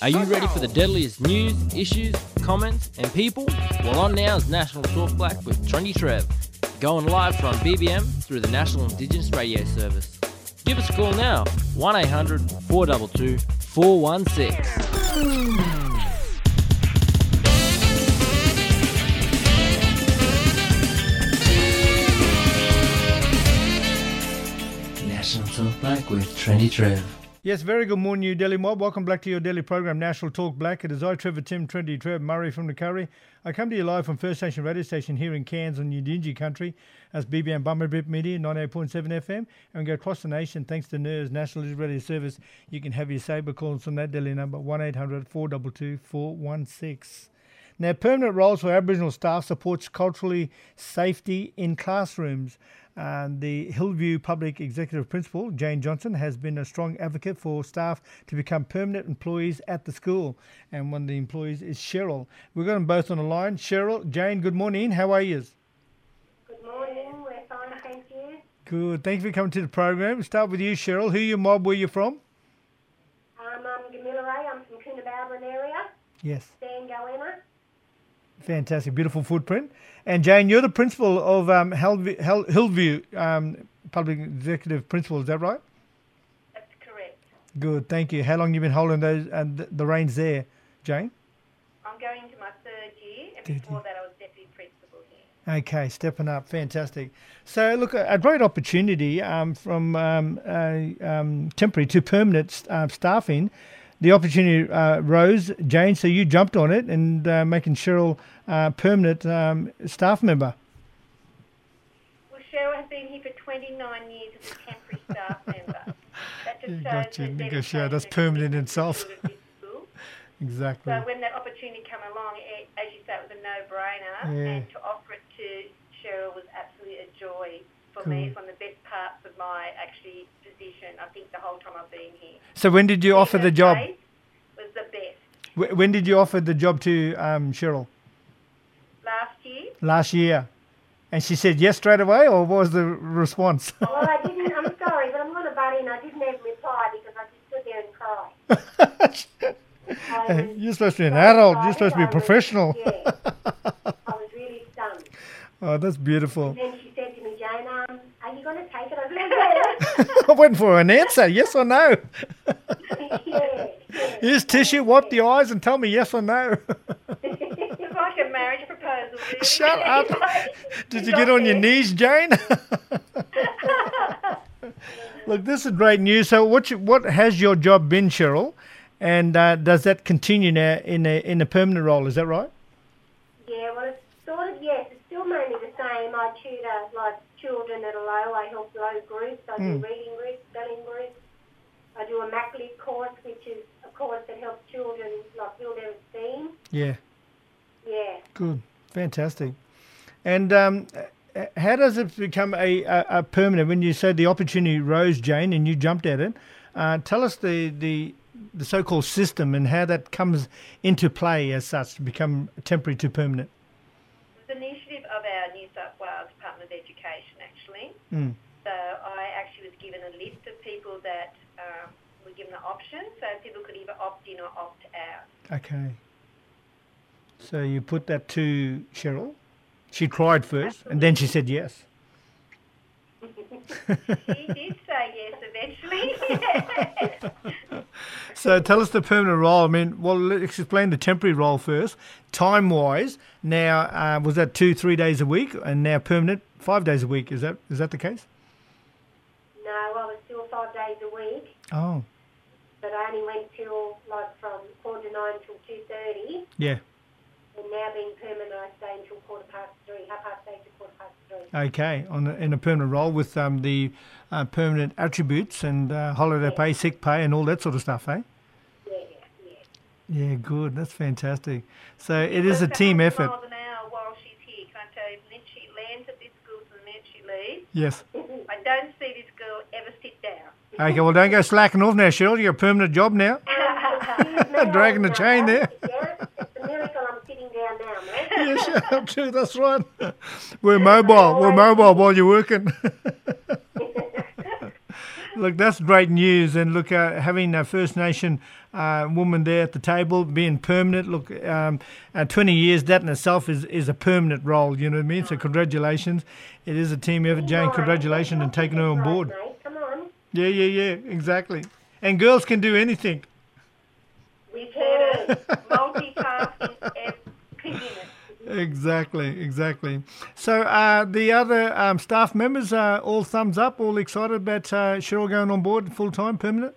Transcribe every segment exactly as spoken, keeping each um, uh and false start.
Are you ready for the deadliest news, issues, comments and people? Well, on now is National Talk Black with Trendy Trev, going live from B B M through the National Indigenous Radio Service. Give us a call now, one eight hundred four two two four one six. National Talk Black with Trendy Trev. Yes, very good morning, New Delhi mob. Welcome back to your daily program, National Talk Black. It is I, Trevor Tim, Trendy Trev, Murray from the Curry. I come to you live from First Station Radio Station here in Cairns on Yidinji country. That's B B M Bummerbip Media, ninety-eight point seven F M. And we go across the nation thanks to N E R S, National Radio Service. You can have your saber calls on that Delhi number, one eight hundred four two two four one six. Now, permanent roles for Aboriginal staff supports culturally safety in classrooms. And the Hillview Public Executive Principal, Jane Johnson, has been a strong advocate for staff to become permanent employees at the school. And one of the employees is Cheryl. We've got them both on the line. Cheryl, Jane, good morning. How are you? Good morning. We're fine, thank you. Good. Thank you for coming to the program. We'll start with you, Cheryl. Who are your mob? Where are you from? Um, I'm Gamilaray. I'm from Coonabarabran area. Yes. Dan Goenna. Fantastic. Beautiful footprint. And Jane, you're the principal of um, Hillview, Hillview um, Public Executive Principal. Is that right? That's correct. Good. Thank you. How long have you been holding those and uh, the reins there, Jane? I'm going into my third year, and before that I was deputy principal here. Okay, stepping up. Fantastic. So, look, a, a great opportunity um, from um, uh, um, temporary to permanent uh, staffing. The opportunity uh, rose, Jane, so you jumped on it and uh, making Cheryl uh, permanent um, staff member. Well, Cheryl has been here for twenty-nine years as a temporary staff member. That just You shows got you, the negotiate. That's dedication permanent in and itself. commitment to the school. Exactly. So when that opportunity came along, it, as you say, it was a no-brainer, Yeah. and to offer it to Cheryl was absolutely a joy for Cool. me. It's one of the best parts of my actually position, I think, the whole time I've been here. So when did you offer the job? Was the best. Wh- When did you offer the job to um, Cheryl? Last year. Last year. And she said yes straight away, or what was the response? Well, I didn't. I'm sorry, but I'm going to butt in. I didn't even reply because I just stood there and cried. I was You're supposed to be an so adult. You're excited. supposed to be I a was- professional. Yeah. I was really stunned. Oh, that's beautiful. And then she said to me, Jane, um, are you going to take it? I said, yeah. I went for an answer, yes or no. yeah, yeah. Here's tissue, wipe the eyes and tell me yes or no. It's like a marriage proposal, really. Shut up. Did you get on your knees, Jane? Look, this is great news. So what you, what has your job been, Cheryl? And uh, does that continue now in a, in a permanent role? Is that right? Yeah, well, it's sort of, yes, it's still mainly the same. I tutor, like, children that are low. I help low groups. I do Mm. reading groups, spelling groups. I do a MacLib course, which is a course that helps children, like, build their esteem. Yeah. Yeah. Good. Fantastic. And um, uh, how does it become a, a, a permanent? When you said the opportunity rose, Jane, and you jumped at it, uh, tell us the, the the so-called system and how that comes into play as such to become temporary to permanent. It's an initiative of our New South Wales Department of Education, actually. Mm. So I actually was given a list of people that um, were given the option, so people could either opt in or opt out. Okay. So you put that to Cheryl. She cried first, and then she said yes. She did say yes eventually. So tell us the permanent role. I mean, well, let's explain the temporary role first. Time-wise, now uh, was that two, three days a week, and now permanent five days a week? Is that is that the case? No, I was still five days a week, Oh, but I only went till like from quarter to nine till two thirty. yeah. And now being permanent, I stay until quarter past three, half past eight to quarter past three. Okay, on a, in a permanent role with um, the uh, permanent attributes and uh, holiday pay, sick pay, and all that sort of stuff, eh? Yeah, yeah. Yeah, good. That's fantastic. So it is a team effort. Miles an hour while she's here. Can I tell you, the minute she lands at this school to the minute she leaves, Yes. I don't see this girl ever sit down. Okay, well, don't go slacking off now, Cheryl. You've got a permanent job now. Dragging the chain there. Yeah, it's a miracle I'm sitting down now, man. Yes, shut up too. That's right. We're mobile. We're mobile while you're working. Look, that's great news. And look, uh, having a First Nation uh, woman there at the table, being permanent, look, um, uh, twenty years, that in itself is, is a permanent role, you know what I mean? So congratulations. It is a team effort. Jane, congratulations on taking her on board. Come on. Yeah, yeah, yeah, exactly. And girls can do anything. We've heard it. Multitasking every minute. Exactly, exactly. So uh, the other um, staff members are all thumbs up, all excited about uh, Cheryl going on board full-time, permanent?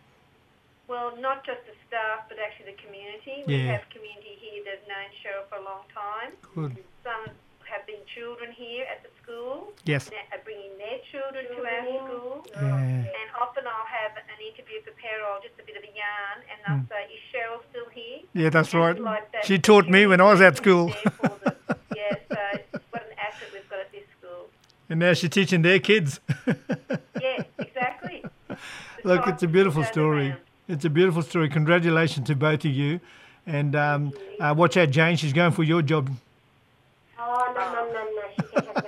Well, not just the staff, but actually the community. We Yeah. have community here that have known Cheryl for a long time. Good. Some have been children here at the school. Yes. Now are bringing their children to our school. Yeah. And often I'll have an interview for payroll, just a bit of a yarn, and they'll say, is Cheryl still here? Yeah, that's And right. like that She taught me when I was at school. there for them. Yeah, so what an asset we've got at this school. And now she's teaching their kids. Yeah, exactly. The Look, type it's a of beautiful goes story. around. It's a beautiful story. Congratulations to both of you. And um, uh, watch out, Jane. She's going for your job. Oh, no, no, no, no. She can have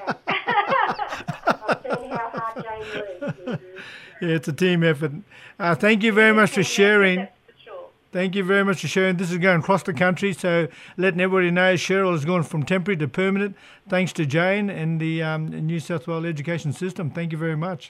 that. I've seen how hard Jane works. Yeah, it's a team effort. Uh, thank you very much for sharing. That's for sure. Thank you very much for sharing. This is going across the country, so letting everybody know Cheryl has gone from temporary to permanent, thanks to Jane and the um, New South Wales education system. Thank you very much.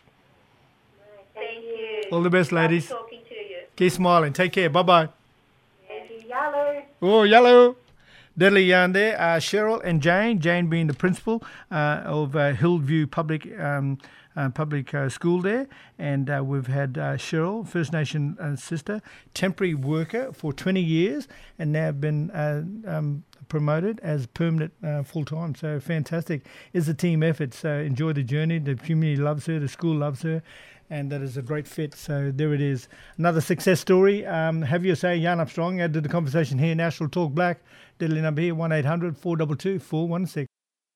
Thank you. All the best, Lovely ladies. talking to you. Keep smiling. Take care. Bye-bye. Thank you, Yellow. Oh, yellow. Deadly yarn there. Uh, Cheryl and Jane, Jane being the principal uh, of uh, Hillview Public um, uh, Public uh, School there. And uh, we've had uh, Cheryl, First Nation uh, sister, temporary worker for twenty years and now been uh, um, promoted as permanent uh, full-time. So fantastic. It's a team effort. So enjoy the journey. The community loves her. The school loves her. And that is a great fit. So there it is. Another success story. Um, have your say, Yarn Up Strong. Add to the conversation here. National Talk Black. Deadly number here, one eight hundred four two two four one six.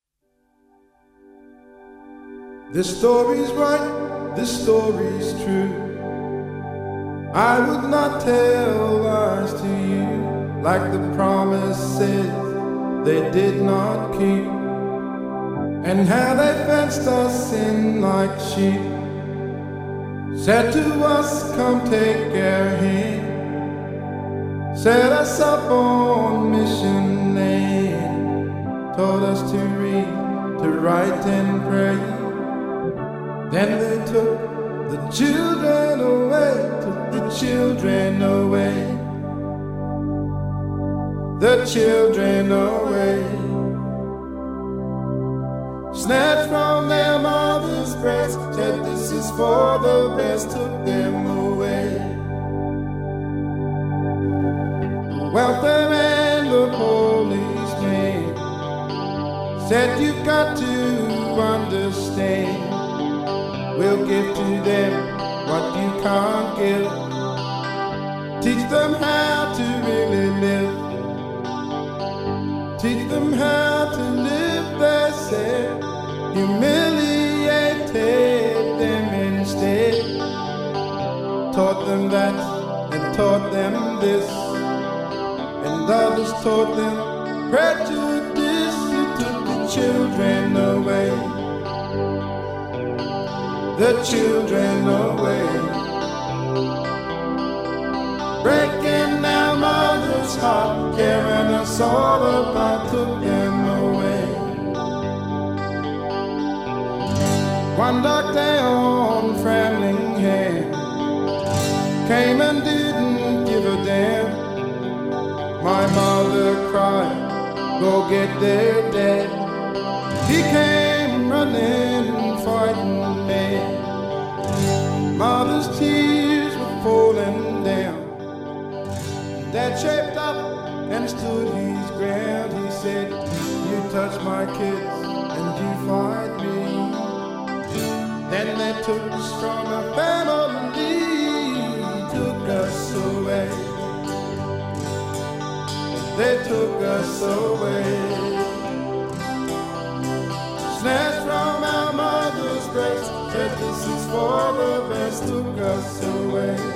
This story's right, this story's true. I would not tell lies to you, like the promises they did not keep, and how they fenced us in like sheep. Said to us, come take our hand, set us up on mission land, told us to read, to write and pray. Then they took the children away, took the children away, the children away. Snatched from their mother's breast, said this is for the best, took them away. Welfare and the policeman said you've got to understand, we'll give to them what you can't give. Teach them how to really live, teach them how to live, they said. Humiliated them instead, taught them that and taught them this, and others taught them prejudice. You took the children away, the children away, breaking our mother's heart, tearing us all apart, took them away. One dark day on Framingham came and didn't give a damn. My mother cried, go get their dad. He came running, fighting mad. Mother's tears were falling down. Dad shaped up and stood his ground. He said, you touch my kids and you fight me. Then they took us from our family, took us away. They took us away. Snatched from our mother's breast, said this is for the best, took us away.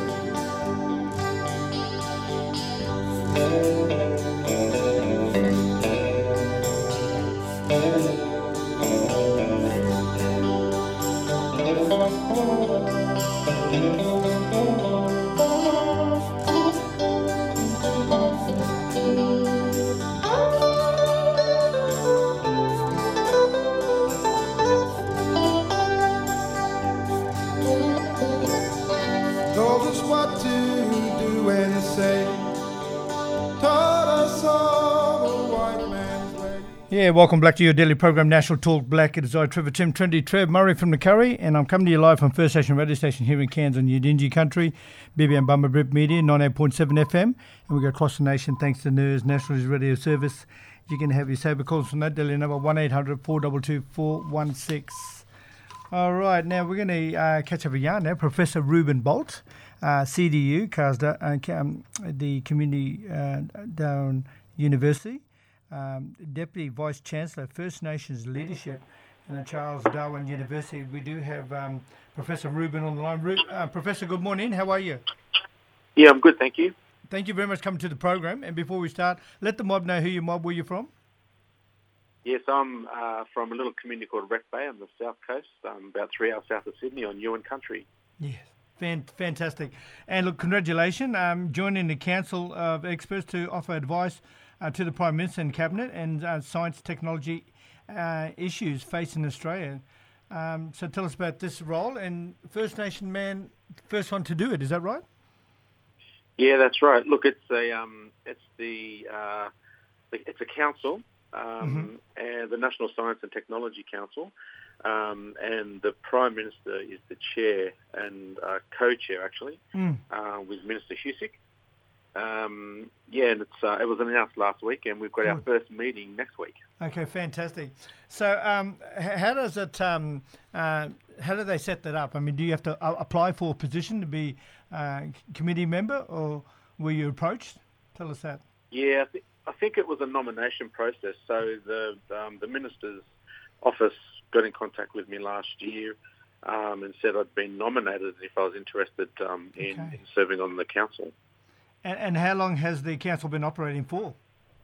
Yeah, welcome back to your daily program, National Talk Black. It is I, Trevor Tim, Trinity Trev, Murray from the Curry, and I'm coming to you live from First Nation radio station here in Cairns on Yidinji Country, B B M Bummerbrip Media, ninety-eight point seven F M, and we go across the nation thanks to N E R S, National Radio Service. You can have your saber calls from that daily number, one eight hundred four two two four one six. All right, now we're going to uh, catch up a yarn now. Professor Ruben Bolt, uh, C D U, Carsda, uh, um, the Community uh, Darwin University. Um, Deputy Vice Chancellor, First Nations Leadership in the Charles Darwin University. We do have um, Professor Ruben on the line. Ru- uh, Professor, good morning. How are you? Yeah, I'm good, thank you. Thank you very much for coming to the program. And before we start, let the mob know who your mob, where you're from. Yes, I'm uh, from a little community called Wreck Bay on the south coast, um, about three hours south of Sydney on Ewan Country. Yes, Fan- fantastic. And look, congratulations, um, joining the Council of Experts to offer advice Uh, to the Prime Minister and Cabinet and uh, science technology uh, issues facing Australia. Um, so tell us about this role, and First Nation man, first one to do it, is that right? Yeah, that's right. Look, it's a um, it's the uh, it's a council, um, Mm-hmm. and the National Science and Technology Council, um, and the Prime Minister is the chair and uh, co-chair actually, Mm. uh, with Minister Husick. Um, yeah, and it's uh, it was announced last week, and we've got our first meeting next week. Okay, fantastic. So, um, h- how does it? Um, uh, how do they set that up? I mean, do you have to uh, apply for a position to be uh, committee member, or were you approached? Tell us that. Yeah, I, th- I think it was a nomination process. So the um, the minister's office got in contact with me last year um, and said I'd been nominated if I was interested um, in, Okay. in serving on the council. And, and how long has the council been operating for?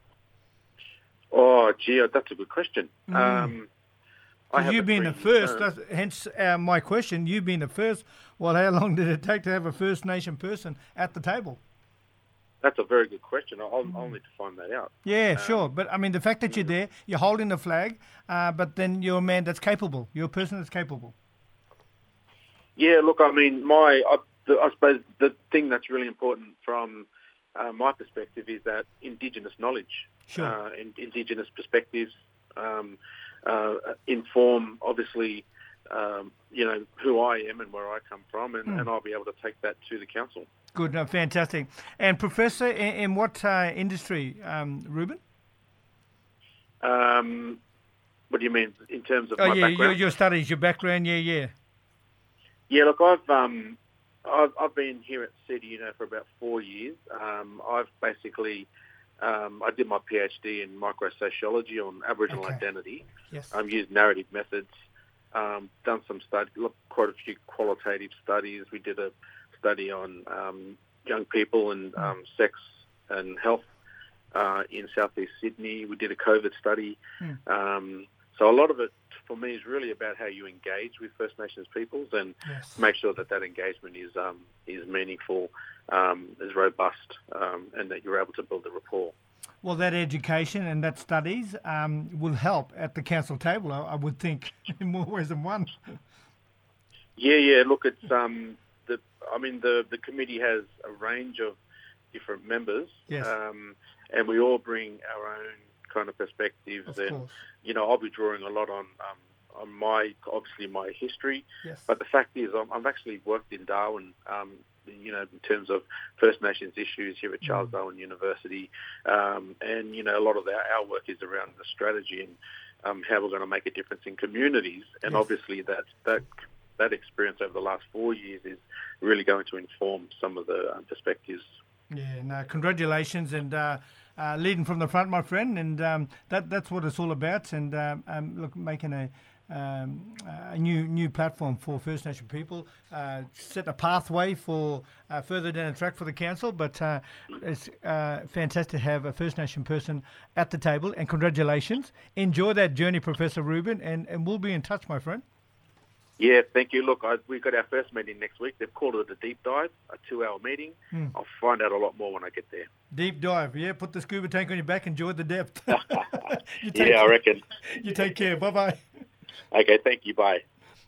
Oh, gee, that's a good question. Mm. Um, I have You a being the three-year first, term. that's, hence uh, my question, you being the first, well, how long did it take to have a First Nation person at the table? That's a very good question. I'll, I'll need to find that out. Yeah, Um, sure. But, I mean, the fact that you're there, you're holding the flag, uh, but then you're a man that's capable. You're a person that's capable. Yeah, look, I mean, my I, the, I suppose the thing that's really important from uh, my perspective is that Indigenous knowledge, Sure. uh, in, Indigenous perspectives um, uh, inform, obviously, um, you know, who I am and where I come from, and, Mm. and I'll be able to take that to the council. Good, no, fantastic. And Professor, in, in what uh, industry, um, Ruben? Um, what do you mean in terms of Oh, my yeah, your, background? your studies, your background, yeah, yeah. Yeah, look, I've um, I've, I've been here at C D U now for about four years. Um, I've basically um, I did my PhD in microsociology on Aboriginal Okay. identity. Yes. I've used narrative methods, um, done some study, look, quite a few qualitative studies. We did a study on um, young people and um, sex and health uh, in southeast Sydney. We did a COVID study. Mm. Um, so a lot of it for me is really about how you engage with First Nations peoples and Yes. make sure that that engagement is um, is meaningful, um, is robust, um, and that you're able to build a rapport. Well, that education and that studies um, will help at the council table, I, I would think, in more ways than one. Yeah, yeah. Look, it's um, the. I mean, the the committee has a range of different members, Yes. um, and we all bring our own kind of perspectives. Of and course. you know, I'll be drawing a lot on um, on my obviously my history, Yes. but the fact is, I'm, I've actually worked in Darwin. Um, you know, in terms of First Nations issues here at Charles Mm. Darwin University, um, and you know, a lot of our, our work is around the strategy and um, how we're going to make a difference in communities. And Yes. obviously, that that that experience over the last four years is really going to inform some of the uh, perspectives. Yeah, no, congratulations and uh, uh, leading from the front, my friend, and um, that that's what it's all about. And um, um, look, making a um, a new new platform for First Nation people, uh, set a pathway for uh, further down the track for the council. But uh, it's uh, fantastic to have a First Nation person at the table. And congratulations! Enjoy that journey, Professor Ruben, and, and we'll be in touch, my friend. Yeah, thank you. Look, I, we've got our first meeting next week. They've called it a deep dive, a two-hour meeting. Hmm. I'll find out a lot more when I get there. Deep dive, yeah. Put the scuba tank on your back. Enjoy the depth. You Yeah, I reckon. You take care. Bye bye. Okay, thank you. Bye.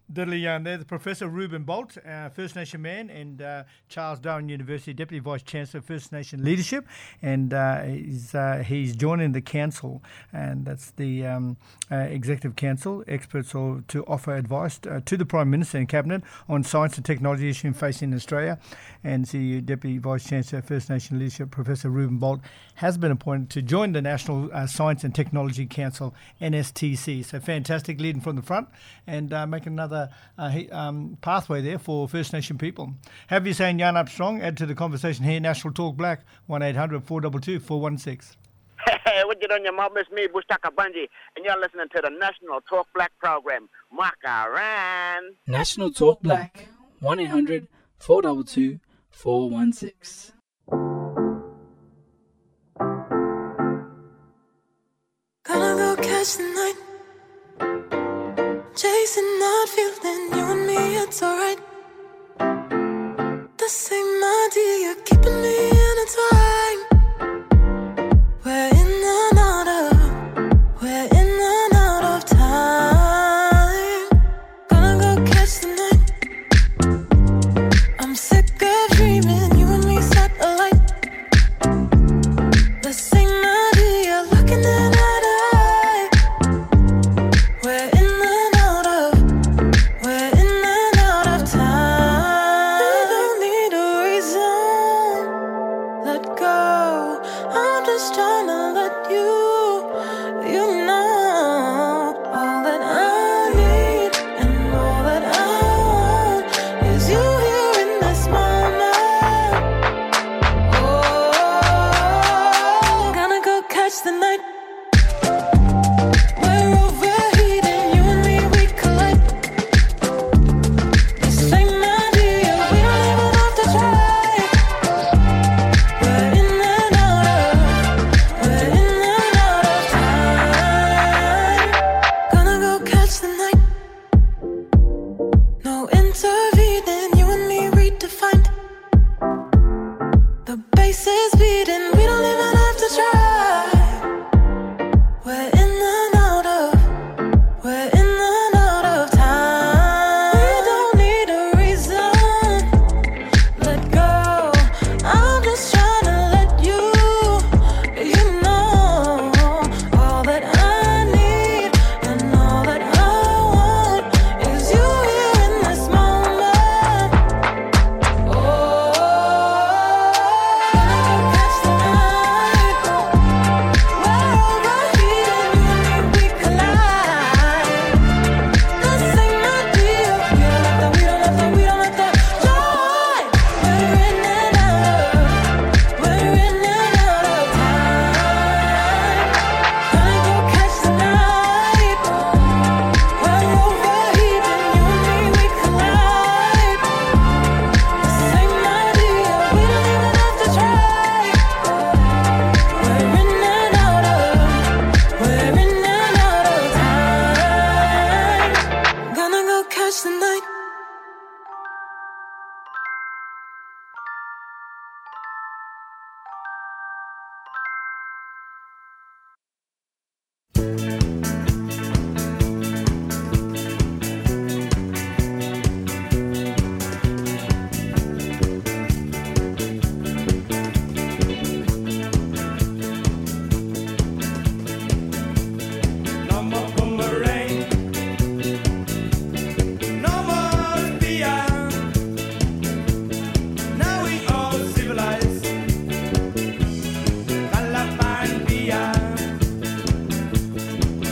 Diddly, um, there's Professor Ruben Bolt, uh, First Nation man, and uh, Charles Darwin University Deputy Vice Chancellor of First Nation Leadership, and uh, he's uh, he's joining the council, and that's the um, uh, Executive Council, experts or, to offer advice uh, to the Prime Minister and Cabinet on science and technology issues facing Australia. And the Deputy Vice Chancellor of First Nation Leadership, Professor Ruben Bolt, has been appointed to join the National uh, Science and Technology Council, N S T C. So fantastic, leading from the front and uh, making another uh, he, um, pathway there for First Nation people. Have you saying Yarn Up Strong? Add to the conversation here, National Talk Black, one eight hundred four two two four one six. Hey, what you doing, your mom? It's me, Bushtaka Bunji, and you're listening to the National Talk Black program. Makaran. National Talk Black, one eight hundred four two two four one six. Gonna go catch the night, chasing not feeling you and me, it's alright. The same idea keeping me intertwined. We're in and out of, we're in and out of time. Gonna go catch the night. I'm sick of dreaming, you and me satellite. The same idea looking at eye to eye. We're in and out of, we're in and out of time. We don't need a reason, let go. I'm just trying to let you, you know. All that I need and all that I want is you here in this moment. Oh, gonna go catch the night. We're overheating, you and me, we collide. The same idea, we don't even have to try. We're in and out of, we're in and out of time. Gonna go catch the night. No intervening, you and me redefined. The bass is beating, we don't even have to try. We're in and out of, we're in and out of time. We don't need a reason, let go. I'm just trying to let you, you know. All that I need and all that I want is you here in this moment. Oh, gonna go catch the night. We're overheating, you and me, we collide. The same idea, we don't have to, we don't have to, we don't have to try. We're in and out of, we're in and out of time. Gonna go catch the night. We're overheating, you and me, we collide. The same idea, we don't even have to try. We're in and out of, we're in and out of time. Gonna go catch the night. No more boomerang, no more fear. Now we all civilized. Calapan beer.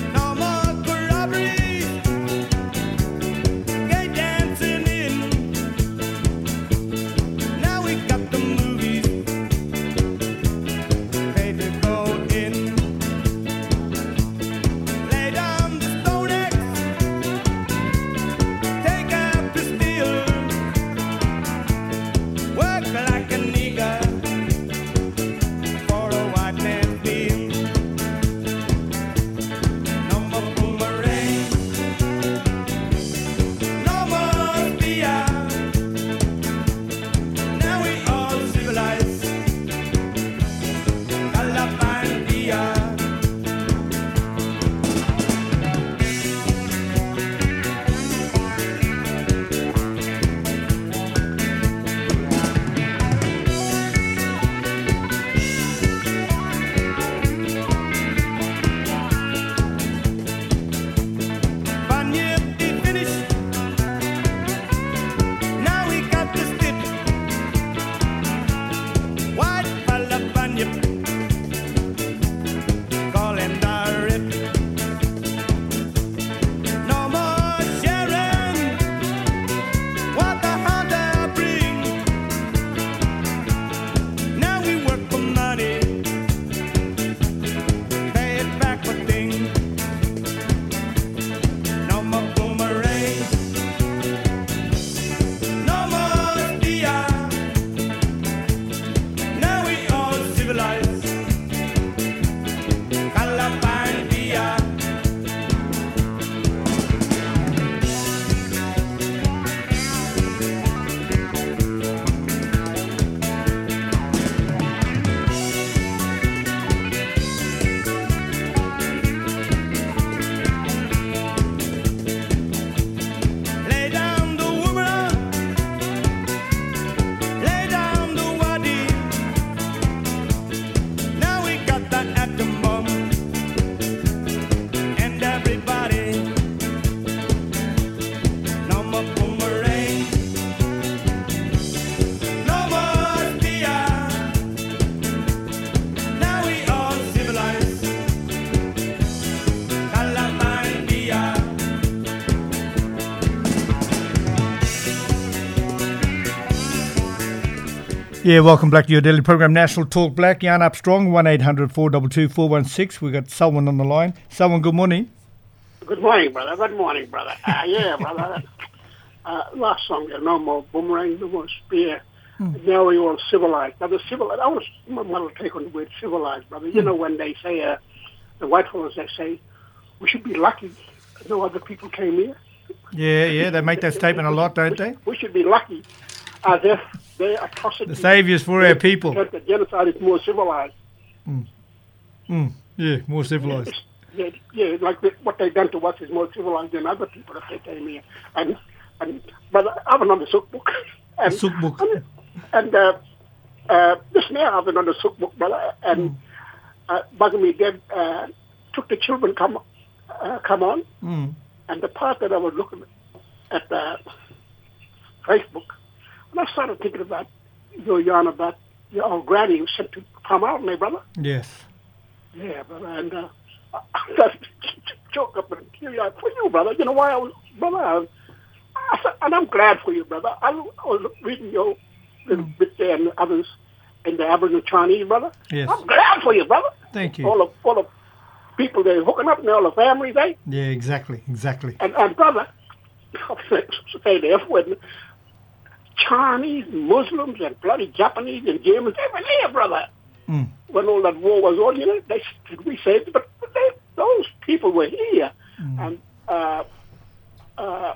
Yeah, welcome back to your daily program, National Talk Black. Yarn Up Strong, one eight hundred four two two four one six. We've got Selwyn on the line. Selwyn, good morning. Good morning, brother. Good morning, brother. Uh, yeah, brother. Uh, last song, yeah, no more boomerang, no more spear. Mm. Now we all civilized. Brother, civilized. I want to, I want to take on the word civilized, brother. You mm. know, when they say, uh, the white fellas, they say, we should be lucky no other people came here. Yeah, yeah, they make that statement a lot, don't they? We should be lucky as if they atrocity. The saviours for our people. The genocide is more civilized. Mm. Mm. Yeah, more civilized. Yeah, yeah, like the, what they've done to us is more civilized than other people if they came here. And, and but I've been on the sook book. And, sook book. And, and uh, uh, this now I've been on the sook book, brother, and mm. uh, bugging me dead, uh, took the children come, uh, come on. Mm. And the part that I was looking at uh, Facebook, and I started thinking about your yarn about your old granny who sent to come out, my brother. Yes. Yeah, brother, and uh, I got choke up and teary eyed for you, brother. You know why I was, brother? I, I said, and I'm glad for you, brother. I, I was reading your little mm. bit there and others in the Aboriginal Chinese, brother. Yes. I'm glad for you, brother. Thank you. All the all the people they're hooking up and all the families, eh? Yeah, exactly, exactly. And, and brother, I'll say, say the F word, Chinese, Muslims, and bloody Japanese and Germans, they were there, brother. Mm. When all that war was on, you know, they we saved it, but they, those people were here. Mm. And uh, uh,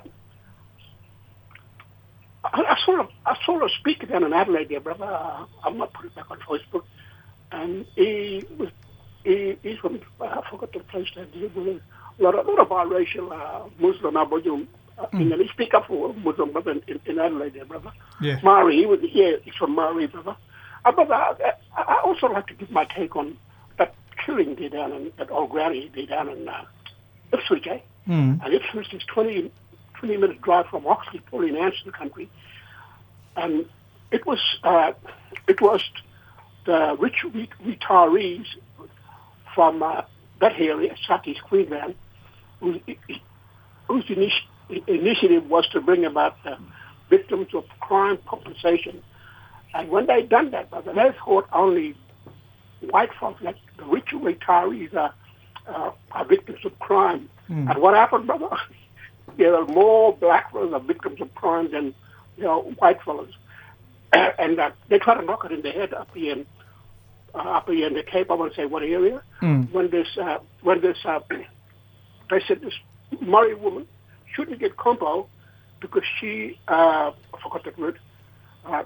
I, I saw a, I saw a speaker down in Adelaide there, brother. Uh, I might put it back on Facebook. And he was, he, he's from, I forgot the place that he was, a lot of, lot of biracial uh, Muslim, Aboriginal, uh, mm. and he speak up for Muslim, brother, in, in Adelaide there, brother. Yeah. Maori, he was, yeah, he's from Maori, brother. Uh, but I, I also like to give my take on that killing they down in, that old granny they down in uh, Ipswich, eh? Mm. And Ipswich is twenty, twenty minute drive from Oxley, probably in Anson country. And it was, uh, it was the rich retirees from uh, that area, Southeast Queensland, whose, whose initi- initiative was to bring about the victims of crime compensation. And when they done that, brother, they thought only white folks, like the rich retirees, are, uh, are victims of crime. Mm. And what happened, brother? There are more black fellas are victims of crime than, you know, white fellas. Uh, and uh, they try to knock it in the head up here in, uh, up here in the Cape. I won't say what area. Mm. When this, uh, when this, uh, they said this Murray woman shouldn't get compo because she, uh, I forgot that word. Uh,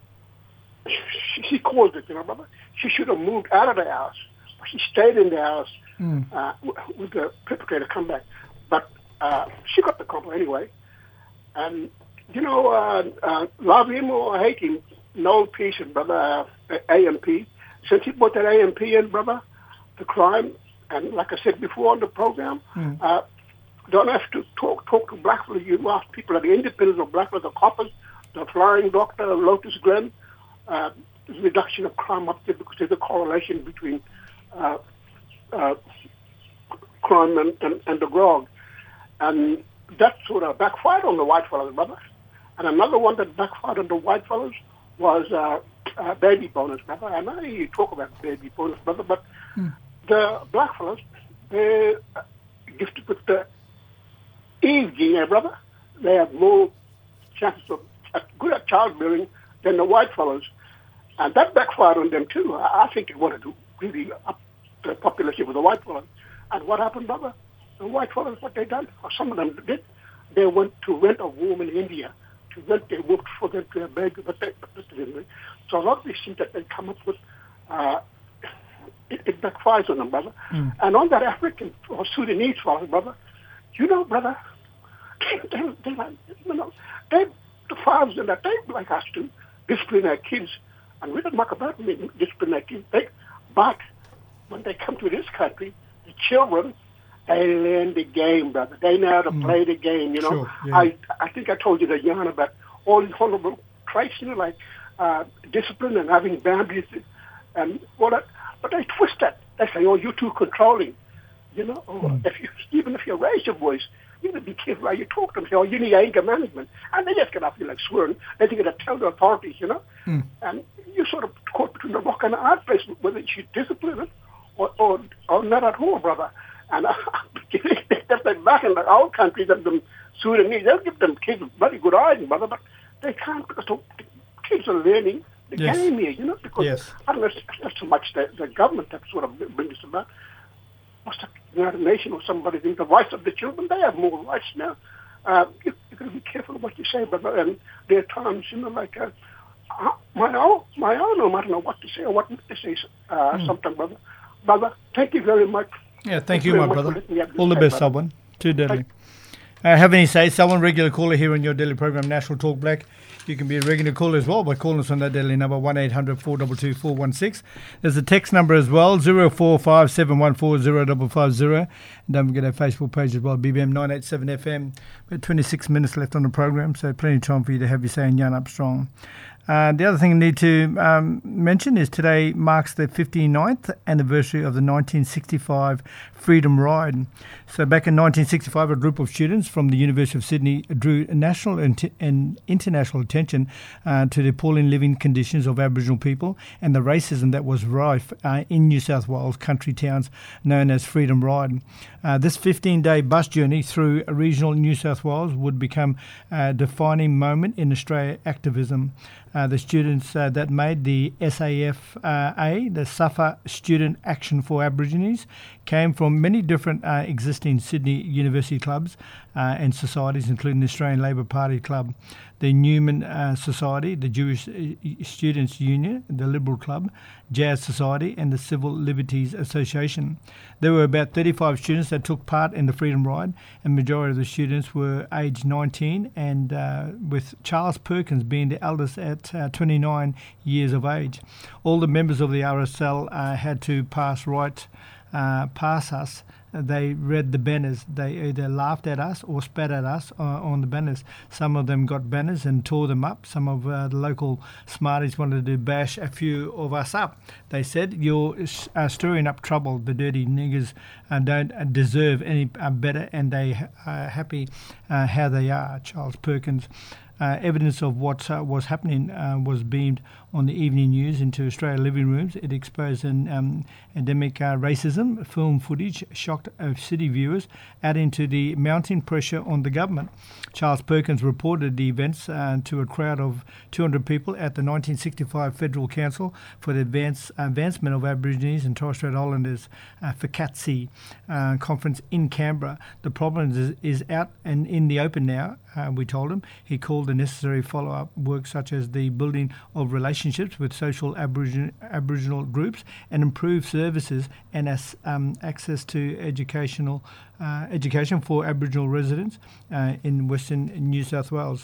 She, she caused it, you know, brother. She should have moved out of the house. But she stayed in the house mm. uh, with the perpetrator come back. But uh, she got the couple anyway. And, you know, uh, uh, love him or hate him, no peace, brother, uh, A M P. Since he brought that A M P in, brother, the crime, and like I said before on the program, mm. uh, don't have to talk talk to Blackfoot. You ask people at the independence of Blackfoot, the coppers, the flying doctor, Lotus Glen, Uh, reduction of crime up there because there's a correlation between uh, uh, crime and, and, and the grog. And that sort of backfired on the white fellas, brother. And another one that backfired on the white fellas was uh, uh, baby bonus, brother. I know you talk about baby bonus, brother, but mm. the black fellas, they're gifted with the Eve gene, eh, brother. They have more chances of uh, good at childbearing than the white fellas. And that backfired on them, too. I, I think they wanted to really up the population with the white fellas. And what happened, brother? The white fellas, what they done, or some of them did, they went to rent a womb in India, to rent their womb for them to beg, but they, but they didn't. So a lot of these things that they come up with, uh, it, it backfires on them, brother. Mm. And on that African or Sudanese fellas, brother, you know, brother, they, they, they like, you know, they, the fathers and that, they like us to discipline our kids. And we don't talk about discipline our kids. They, but when they come to this country, the children, they learn the game, brother. They know how to mm. play the game, you know. Sure, yeah. I I think I told you the yarn about all these horrible traits, you know, like uh, discipline and having boundaries and all that. But they twist that. They say, oh, you're too controlling, you know. Or mm. if you, even if you raise your voice, you got to be careful how you talk to them. Say, oh, you need anger management. And they just get up, like swearing. They think to tell the authorities, you know. Mm. And you sort of caught between the rock and the hard place, whether you should discipline it or, or, or not at all, brother. And uh, just like back in the old countries, them, them Sudanese, they'll give them kids very good iron, brother, but they can't because the kids are learning the yes. game here, you know, because yes. I don't know, it's not so much the, the government that sort of brings this about. What's the United Nations or somebody think the rights of the children? They have more rights now. Uh, you, you've got to be careful of what you say, brother. And there are times, you know, like uh, my own, my own, I don't know what to say or what not to say uh, mm. sometimes, brother. Brother, thank you very much. Yeah, thank, thank you, my brother. All the best, someone. Too deadly. Uh, have any say? Someone regular caller here on your daily program, National Talk Black. You can be a regular caller as well by calling us on that daily number one eight hundred four two two four one six. There's a text number as well, zero four five seven one four zero five five zero. And don't forget our Facebook page as well, B B M nine eight seven F M. We've got twenty-six minutes left on the program, so plenty of time for you to have your say and yarn up strong. Uh, the other thing I need to um, mention is today marks the fifty-ninth anniversary of the nineteen sixty-five Freedom Ride. So back in nineteen sixty-five, a group of students from the University of Sydney drew national and, t- and international attention uh, to the appalling living conditions of Aboriginal people and the racism that was rife uh, in New South Wales country towns known as Freedom Ride. Uh, this fifteen-day bus journey through regional New South Wales would become a defining moment in Australia activism. Uh, the students uh, that made the S A F A, the SAFA Student Action for Aborigines, came from many different uh, existing Sydney University clubs uh, and societies, including the Australian Labor Party Club, the Newman uh, Society, the Jewish Students' Union, the Liberal Club, Jazz Society, and the Civil Liberties Association. There were about thirty-five students that took part in the Freedom Ride, and the majority of the students were aged nineteen, and uh, with Charles Perkins being the eldest at uh, twenty-nine years of age. All the members of the R S L uh, had to pass right uh, past us. They read the banners. They either laughed at us or spat at us uh, on the banners. Some of them got banners and tore them up. Some of uh, the local smarties wanted to bash a few of us up. They said, you're uh, stirring up trouble. The dirty niggers uh, don't uh, deserve any uh, better, and they are happy uh, how they are. Charles Perkins. Uh, evidence of what uh, was happening uh, was beamed on the evening news into Australia living rooms. It exposed an um, endemic uh, racism. Film footage shocked uh, city viewers, adding to the mounting pressure on the government. Charles Perkins reported the events uh, to a crowd of two hundred people at the nineteen sixty-five Federal Council for the Advance, Advancement of Aborigines and Torres Strait Islanders uh, F C A T S I uh, conference in Canberra. The problem is, is out and in the open now, uh, we told him. He called the necessary follow-up work such as the building of relationships with social Aboriginal, Aboriginal groups and improved services and as, um, access to educational uh, education for Aboriginal residents uh, in Western New South Wales.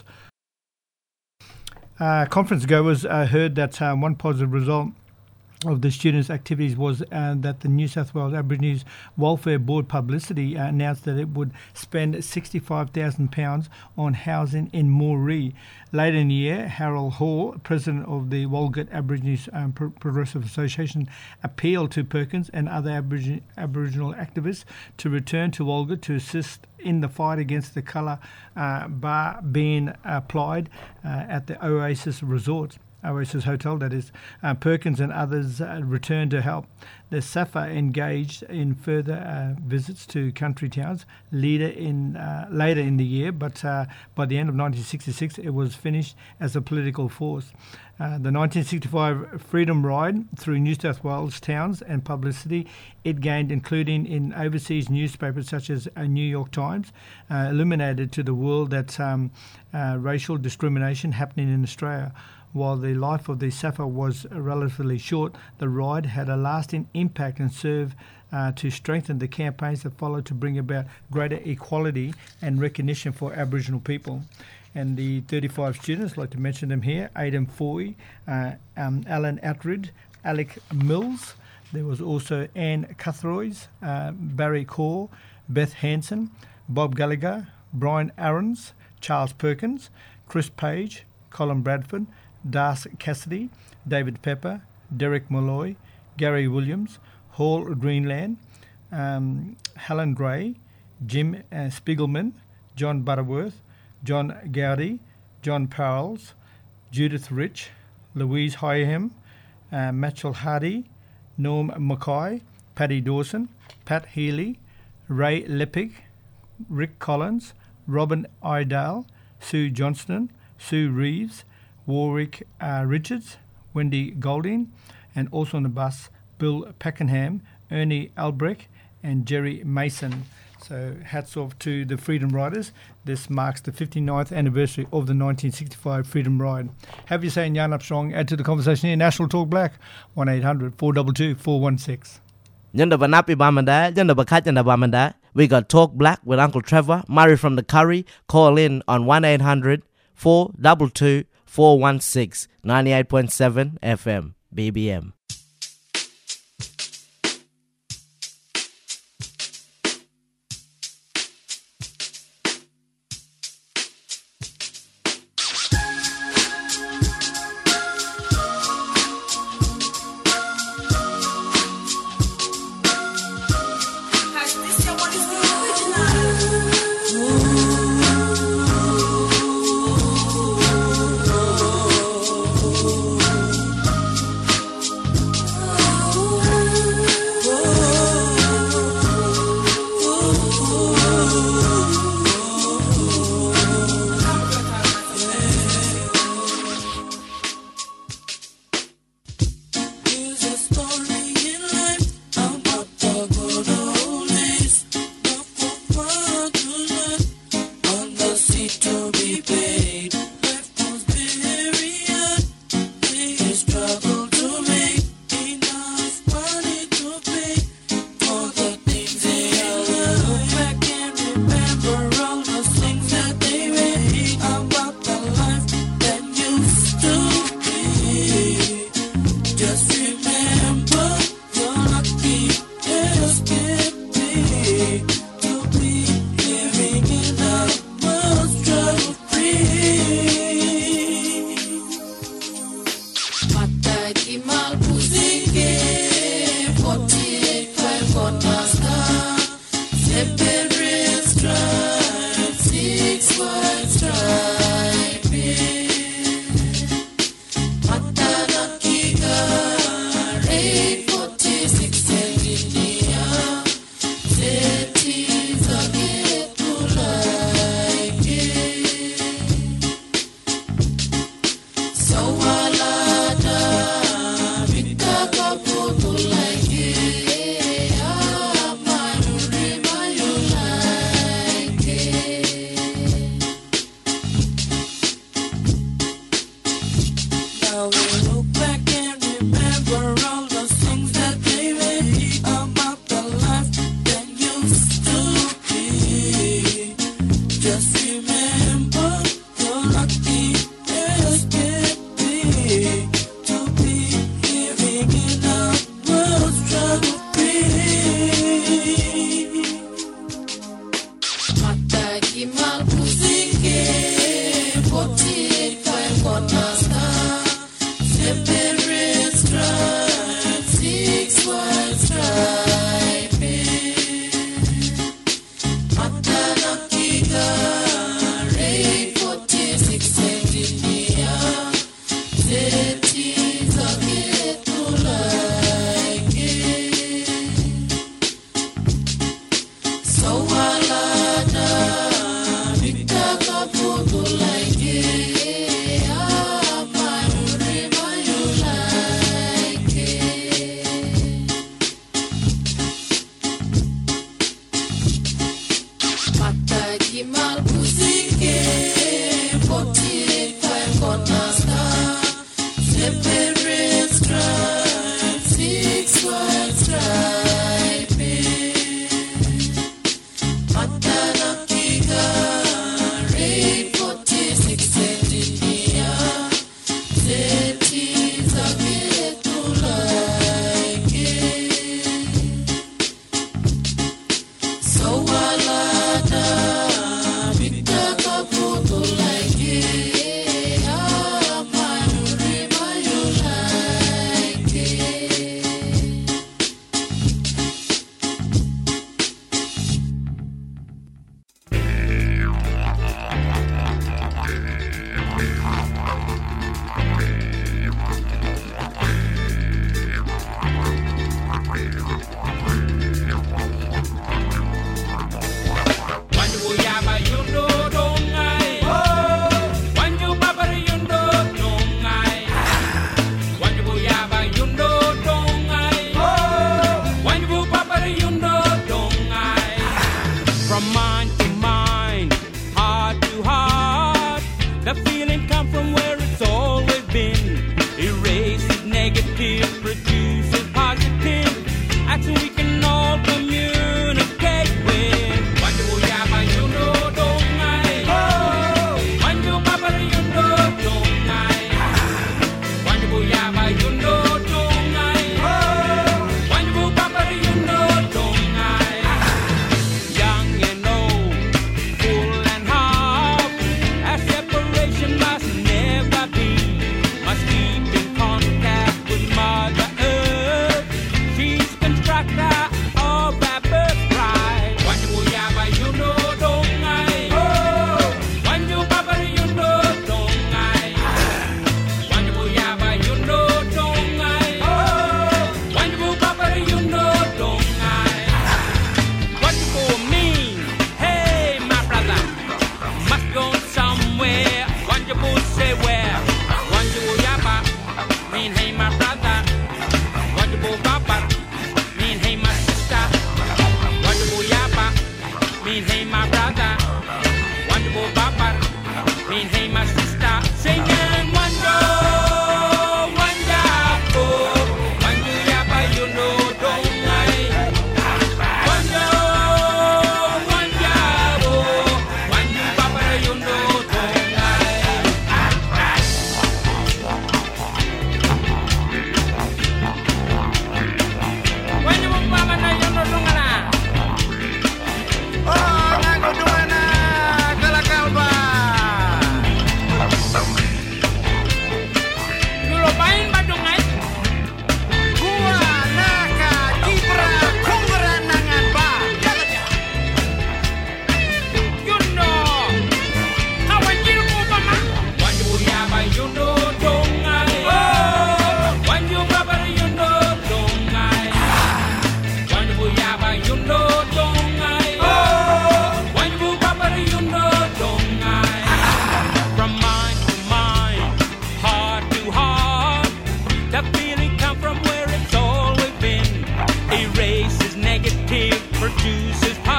Uh, conference goers uh, heard that uh, one positive result of the students' activities was uh, that the New South Wales Aborigines Welfare Board publicity uh, announced that it would spend sixty-five thousand pounds on housing in Moree. Later in the year, Harold Hall, president of the Walgett Aborigines um, Pro- Progressive Association, appealed to Perkins and other Aborigin- Aboriginal activists to return to Walgett to assist in the fight against the colour uh, bar being applied uh, at the Oasis Resort. Oasis Hotel, that is. Uh, Perkins and others uh, returned to help. The SAFA engaged in further uh, visits to country towns later in uh, later in the year, but uh, by the end of nineteen sixty-six, it was finished as a political force. Uh, the nineteen sixty-five Freedom Ride through New South Wales towns and publicity it gained, including in overseas newspapers such as uh, New York Times, uh, illuminated to the world that um, uh, racial discrimination happening in Australia. While the life of the SAFA was relatively short, the ride had a lasting impact and served uh, to strengthen the campaigns that followed to bring about greater equality and recognition for Aboriginal people. And the thirty-five students, I'd like to mention them here: Aidan Foy, uh, um, Alan Attridge, Alec Mills. There was also Anne Cuthroys, uh, Barry Corr, Beth Hanson, Bob Gallagher, Brian Aarons, Charles Perkins, Chris Page, Colin Bradford, Das Cassidy, David Pepper, Derek Malloy, Gary Williams, Hall Greenland, um, Helen Gray, Jim uh, Spiegelman, John Butterworth, John Gowdy, John Powells, Judith Rich, Louise Hyam, uh, Mitchell Hardy, Norm Mackay, Paddy Dawson, Pat Healy, Ray Lepig, Rick Collins, Robin Idale, Sue Johnston, Sue Reeves, Warwick uh, Richards, Wendy Golding, and also on the bus, Bill Pakenham, Ernie Albrecht, and Jerry Mason. So hats off to the Freedom Riders. This marks the fifty-ninth anniversary of the nineteen sixty-five Freedom Ride. Have you saying Yarn Up Strong? Add to the conversation here. National Talk Black, one eight hundred four two two four one six. Yanda Banapi Bamanda, Yanda Bakat Yanda Bamanda. We got Talk Black with Uncle Trevor, Murray from the Curry. Call in on one eight hundred four two two four one six, ninety-eight point seven F M, B B M. Like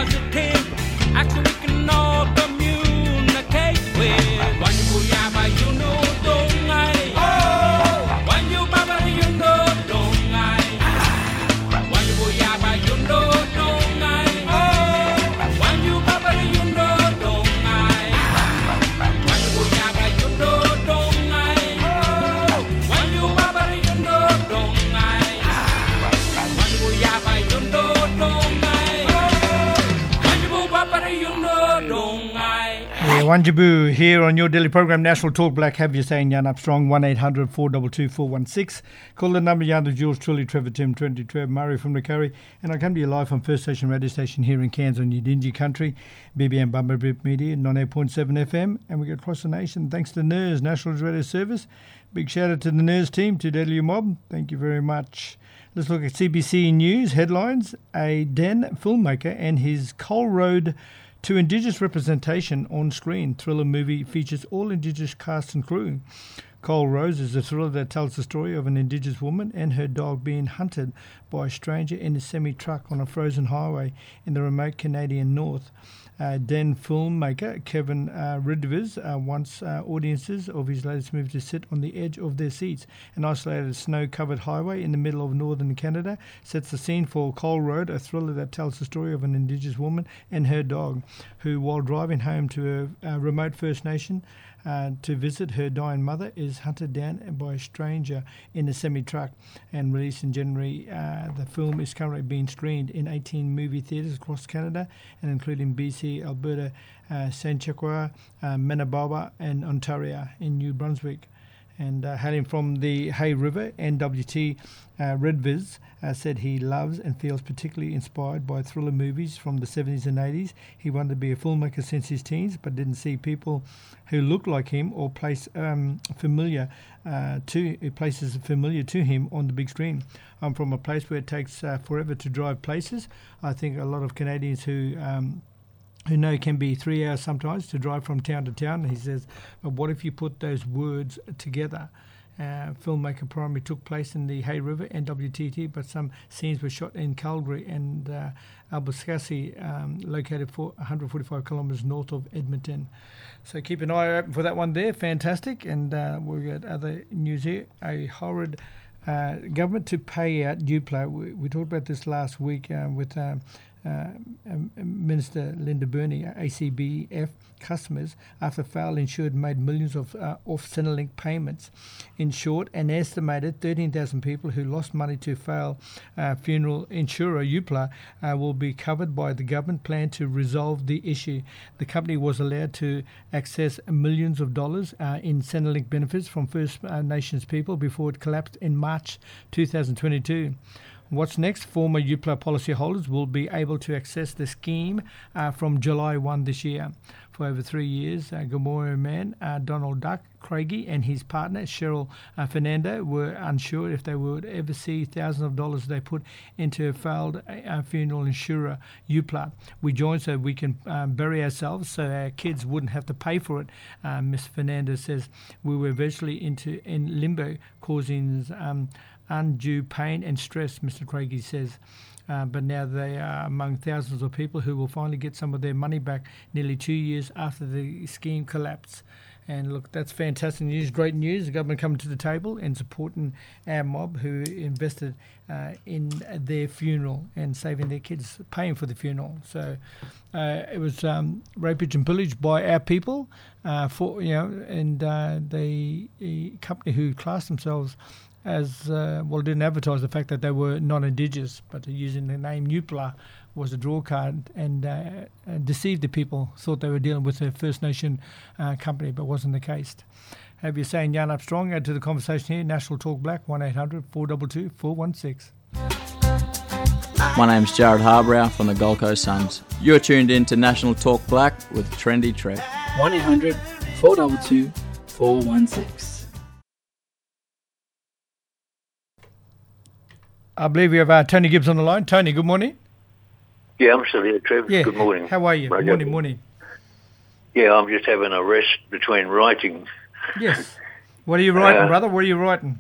positive. Actually, we can all communicate with. When you yaba, you know, don't I? Oh, when you baba, you know, don't I? When you yaba, you know, don't I? Oh, when you baba, you know, don't I? When you yaba, you know, don't I? Oh, when you baba, you know, don't I? When you yaba, you know, don't I? When you baba, you know, don't I? Yeah, Wanjibu here on your daily program, National Talk Black. Have you saying Jan Armstrong, one eight hundred four two two four one six. Call the number, Jan, the Jules, truly, Trevor, Tim, twenty, Trev, Murray from the Curry. And I come to you live from First Station Radio Station here in Cairns on Yidinji Country, B B M Bumblebee Media, ninety-eight point seven F M. And we go across the nation thanks to N E R S, National Radio Service. Big shout out to the N E R S team, to Delhi Mob. Thank you very much. Let's look at C B C News headlines. A Den filmmaker and his Coal Road to Indigenous representation on screen. Thriller movie features all Indigenous cast and crew. Coal Rose is a thriller that tells the story of an Indigenous woman and her dog being hunted by a stranger in a semi-truck on a frozen highway in the remote Canadian north. Uh, Den filmmaker Kevin uh, Ridvers uh, wants uh, audiences of his latest movie to sit on the edge of their seats. An isolated snow-covered highway in the middle of northern Canada sets the scene for Coal Road, a thriller that tells the story of an Indigenous woman and her dog who, while driving home to a, a remote First Nation uh, to visit her dying mother, is hunted down by a stranger in a semi-truck. And released in January, uh, the film is currently being screened in eighteen movie theatres across Canada, and including B C, Alberta, uh, Saskatchewan, uh, Manitoba and Ontario in New Brunswick. And uh, hailing from the Hay River, N W T uh, Redviz uh, said he loves and feels particularly inspired by thriller movies from the seventies and eighties. He wanted to be a filmmaker since his teens, but didn't see people who looked like him or place um, familiar uh, to places familiar to him on the big screen. I'm from a place where it takes uh, forever to drive places. I think a lot of Canadians who um, who know it can be three hours sometimes to drive from town to town. And he says, but what if you put those words together? Uh, filmmaker primarily took place in the Hay River, N W T T, but some scenes were shot in Calgary and uh, Albuquerque, um, located for one hundred forty-five kilometres north of Edmonton. So keep an eye open for that one there. Fantastic. And uh, we've got other news here. A horrid uh, government to pay out UPLA. We, we talked about this last week uh, with um, Uh, um, Minister Linda Burney, A C B F customers, after Fail Insured made millions of uh, off Centrelink payments. In short, an estimated thirteen thousand people who lost money to Fail uh, funeral insurer UPLA uh, will be covered by the government plan to resolve the issue. The company was allowed to access millions of dollars uh, in Centrelink benefits from First uh, Nations people before it collapsed in March twenty twenty-two. What's next? Former UPLA policyholders will be able to access the scheme uh, from July first this year. For over three years, uh, Gomorrah man uh, Donald Duck Craigie and his partner Cheryl uh, Fernando were unsure if they would ever see thousands of dollars they put into a failed uh, funeral insurer, UPLA. We joined so we can um, bury ourselves so our kids wouldn't have to pay for it. Uh, Miss Fernando says we were virtually into in limbo, causing um, undue pain and stress, Mister Craigie says. Uh, but now they are among thousands of people who will finally get some of their money back nearly two years after the scheme collapsed. And look, that's fantastic news, great news. The government coming to the table and supporting our mob who invested uh, in their funeral and saving their kids, paying for the funeral. So uh, it was um, rapage and pillage by our people, uh, for you know, and uh, the, the company who classed themselves as, uh, well, didn't advertise the fact that they were non-Indigenous, but using the name UPLA was a draw card and uh, deceived the people, thought they were dealing with a First Nation uh, company, but wasn't the case. Have you saying Jan Armstrong, add to the conversation here, National Talk Black, one eight hundred four two two four one six. My name's Jared Harbrow from the Gold Coast Suns. You're tuned in to National Talk Black with Trendy Trev. one eight hundred four two two four one six. I believe we have uh, Tony Gibbs on the line. Tony, good morning. Yeah, I'm still here, Trevor. Yeah. Good morning. How are you? Good morning, morning. Yeah, I'm just having a rest between writing. Yes. What are you writing, uh, brother? What are you writing?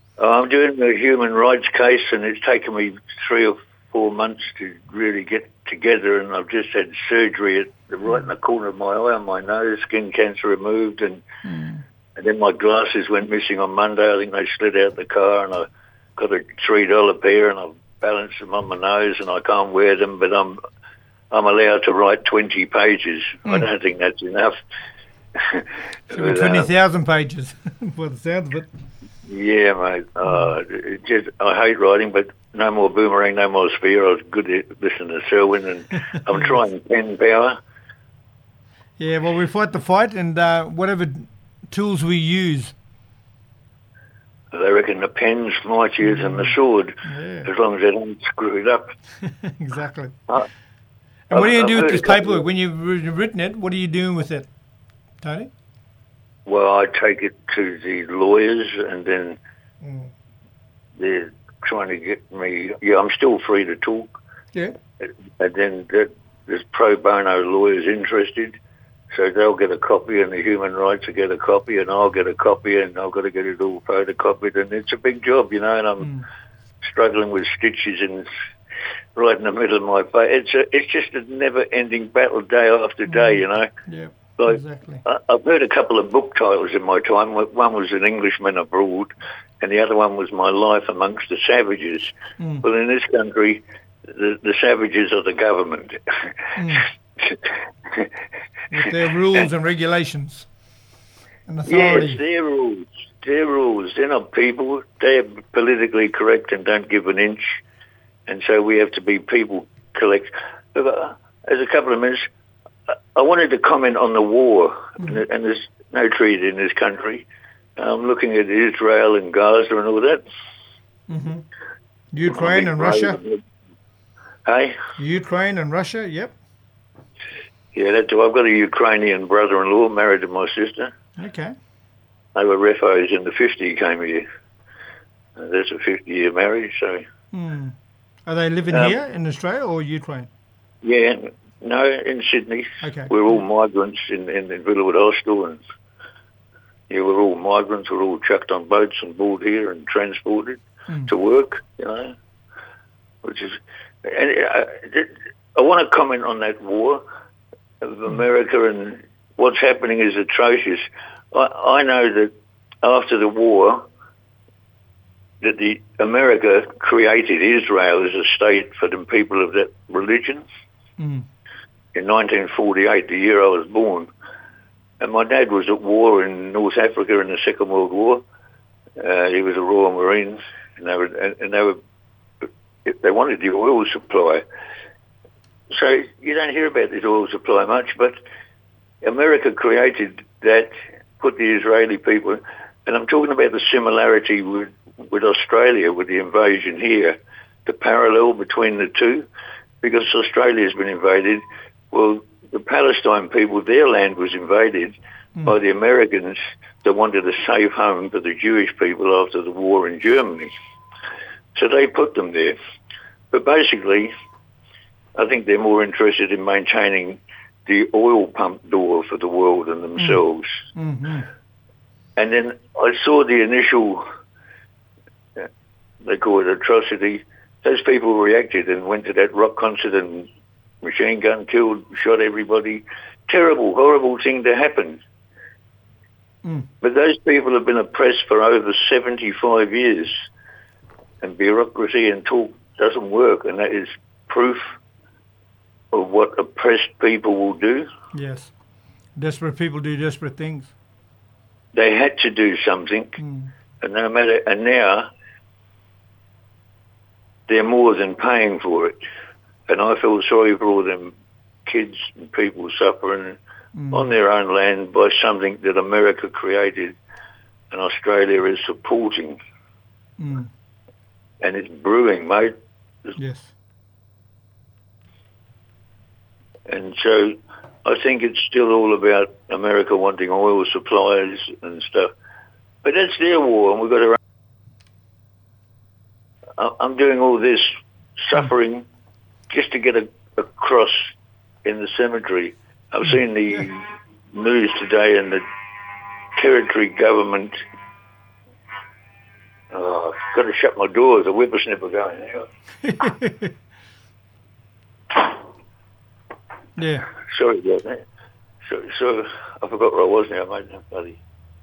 I'm doing a human rights case, and it's taken me three or four months to really get together, and I've just had surgery at the, right in the corner of my eye on my nose, skin cancer removed, and and then my glasses went missing on Monday. I think they slid out the car, and I got a three dollar pair, and I've balanced them on my nose, and I can't wear them, but I'm I'm allowed to write twenty pages. I Mm. don't think that's enough. Should be twenty thousand pages, by the sound of it. Yeah, mate. Uh, it just, I hate writing, but no more boomerang, no more spear. I was good at listening to Selwyn, and I'm trying pen power. Yeah, well, we fight the fight, and uh, whatever tools we use. They reckon the pen's mightier than the sword, Yeah. as long as they don't screw it up. Exactly. Uh, And what do you I've do with heard this a couple paperwork? of- When you've wri- written it, what are you doing with it, Tony? Well, I take it to the lawyers, and then Mm. they're trying to get me. Yeah, I'm still free to talk. Yeah. And then that, there's pro bono lawyers interested, so they'll get a copy, and the human rights will get a copy, and I'll get a copy, and I've got to get it all photocopied, and it's a big job, you know, and I'm struggling with stitches and right in the middle of my face. It's a, it's just a never-ending battle, day after day, you know. Yeah. Like, Exactly. I- I've heard a couple of book titles in my time. One was An Englishman Abroad, and the other one was My Life Amongst the Savages. Mm. Well, in this country, the, the savages are the government. Mm. With their rules and regulations and Yes, authority. their rules. Their rules. They're not people. They're politically correct and don't give an inch. And so we have to be people collect. Look, uh, there's a couple of minutes. I- I wanted to comment on the war, and, and there's no treaty in this country. I'm looking at Israel and Gaza and all that. hmm Ukraine and Russia. Hey? Ukraine and Russia, yep. Yeah, that's I've got a Ukrainian brother-in-law married to my sister. Okay. They were refugees in the fifties, came here. Uh, that's a fifty-year marriage, so... Hmm. Are they living Um, here in Australia or Ukraine? Yeah, no, in Sydney. Okay. We're all migrants in, in, in Villawood Hostel, and yeah, we're all migrants. We're all chucked on boats and brought here and transported Mm. to work, you know, which is... And uh, I want to comment on that war of America, and what's happening is atrocious. I, I know that after the war, that the America created Israel as a state for the people of that religion Mm. in nineteen forty-eight, the year I was born. And my dad was at war in North Africa in the Second World War. Uh, he was a Royal Marines, and they were, and, and they were, they wanted the oil supply. So you don't hear about this oil supply much, but America created that, put the Israeli people, and I'm talking about the similarity with, with Australia, with the invasion here, the parallel between the two, because Australia's been invaded. Well, the Palestine people, their land was invaded Mm. by the Americans that wanted a safe home for the Jewish people after the war in Germany. So they put them there. But basically, I think they're more interested in maintaining the oil pump door for the world than themselves. Mm-hmm. And then I saw the initial, uh, they call it atrocity. Those people reacted and went to that rock concert and machine gun killed, shot everybody. Terrible, horrible thing to happen. Mm. But those people have been oppressed for over seventy-five years, and bureaucracy and talk doesn't work, and that is proof of what oppressed people will do. Yes. Desperate people do desperate things. They had to do something, Mm. and no matter, and now they're more than paying for it. And I feel sorry for all them kids and people suffering Mm. on their own land by something that America created and Australia is supporting. Mm. And it's brewing, mate. Yes. And so I think it's still all about America wanting oil supplies and stuff. But that's their war, and we've got to... I- I'm doing all this suffering just to get a, a cross in the cemetery. I've seen the news today, and the territory government... Oh, I've got to shut my door. There's a whippersnapper going now. Yeah. Sorry about that. So, so I forgot where I was now, mate. Bloody.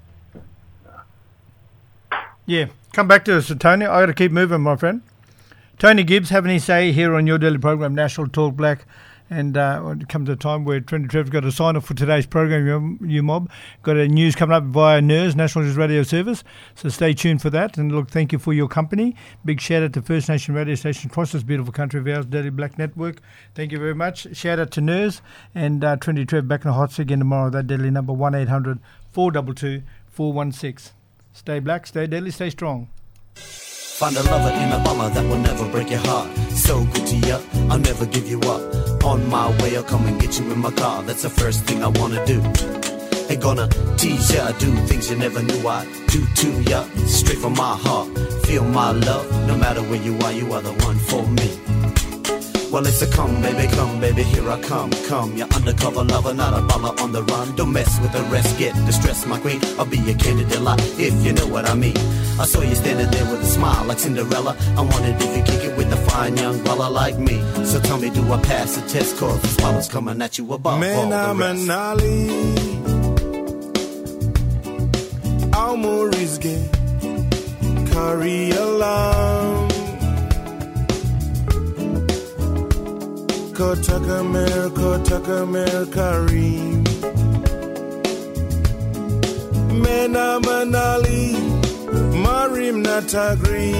Yeah. Come back to us, Tony. I got to keep moving, my friend. Tony Gibbs having his say here on your daily program, National Talk Black. And uh, when it comes to a time where Trendy Trev's got a sign off for today's program, you, you mob. Got a news coming up via N E R S, National News Radio Service. So stay tuned for that. And look, thank you for your company. Big shout out to First Nation radio station across this beautiful country of ours, Daily Black Network. Thank you very much. Shout out to N E R S and uh, Trendy Trev back in the hot seat again tomorrow. That deadly number one eight hundred four two two four one six. Stay black, stay deadly, stay strong. Find a lover in a bummer that will never break your heart. So good to you, I'll never give you up. On my way, I'll come and get you in my car. That's the first thing I wanna do. Ain't gonna tease ya, do things you never knew I'd do to ya. Straight from my heart, feel my love. No matter where you are, you are the one for me. Well, it's a come, baby, come, baby, here I come, come. You're undercover lover, not a baller on the run. Don't mess with the rest, get distressed, my queen. I'll be your candid delight, if you know what I mean. I saw you standing there with a smile like Cinderella. I wondered if you kick it with a fine young brother like me. So tell me, do I pass the test? Cause this follow's coming at you above Man, all the I'm rest. an Ali. Ao Morisge, carry along. Kotakamer, Kotakamer, Karim. Man, I'm an Ali. Marim Natagri.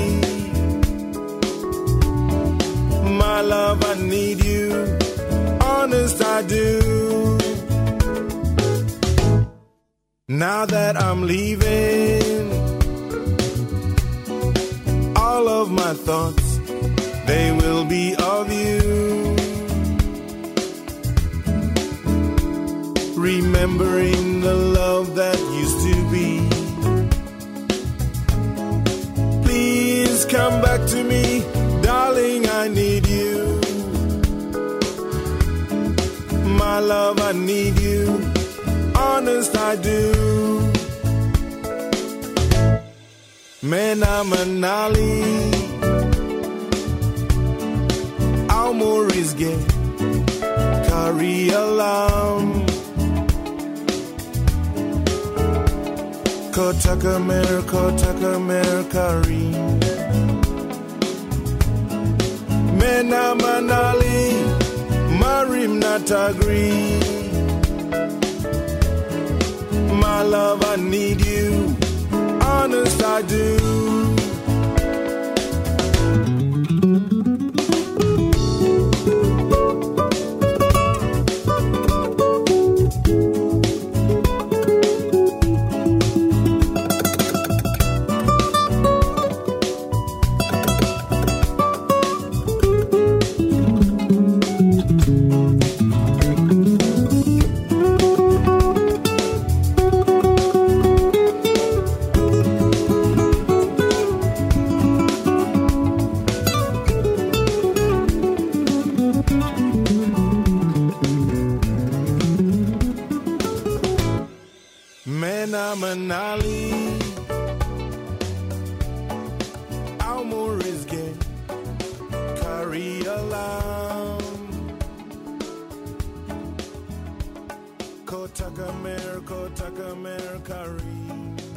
My love, I need you. Honest, I do. Now that I'm leaving, all of my thoughts, they will be of you. Remembering the love that used to be. Please come back to me, darling, I need you. My love, I need you. Honest, I do. Man, I'm an Ali. Ao Morisge, carry along. Kotakamer, Kotakamer, Karim. Man, I'm an Ali. Marim Natagri. My love, I need you. Honest, I do. Man, I'm an Ali. Ao Morisge, carry along. Kotakamer, Kotakamer, Karim.